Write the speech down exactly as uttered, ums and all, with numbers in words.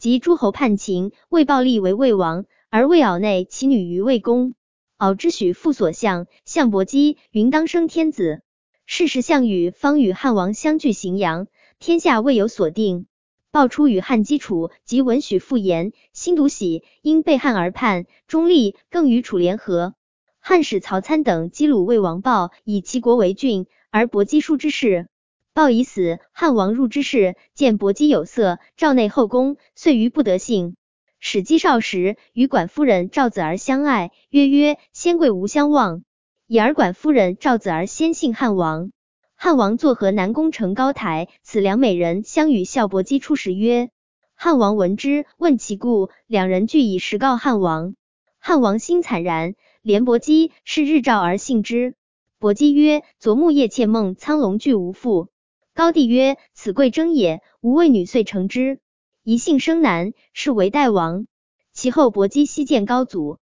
及诸侯叛秦，魏暴立为魏王，而魏敖内其女于魏公。敖之许父所相，相伯姬云当生天子。是时项羽方与汉王相距荥阳，天下未有所定。报出与汉基础，及闻许父言，心独喜，因背汉而叛。中立更与楚联合。汉使曹参等击虏魏王豹，以其国为郡，而伯姬叔之事。豹已死，汉王入之事，见伯姬有色，召内后宫，遂于不得幸。使姬少时，与管夫人赵子儿相爱，曰曰先贵无相忘。以而管夫人赵子儿先信汉王。汉王作河南宫城高台，此两美人相与笑伯姬出时曰。汉王闻之，问其故，两人俱以实告汉王。汉王心惨然，怜伯姬，是日照而信之。伯姬曰：昨暮夜妾梦苍龙俱无父。高帝曰：此贵征也，吾为女遂成之。一幸生男，是为代王。其后伯姬西见高祖。